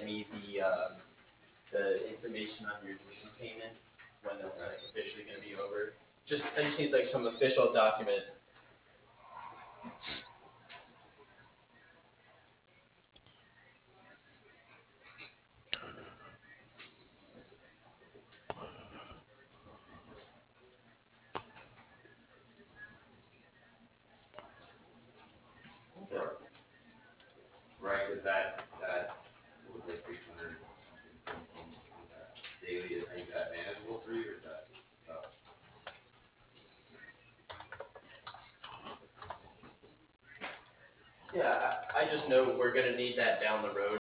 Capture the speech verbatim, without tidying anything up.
me the, uh, the information on your tuition payment when it's like officially gonna be over. Just, I just need like some official document. Right, right, cause that, that was like six hundred something, something, is that daily, is is that manageable for you, or is that tough? Yeah, I, I just know we're gonna need that down the road.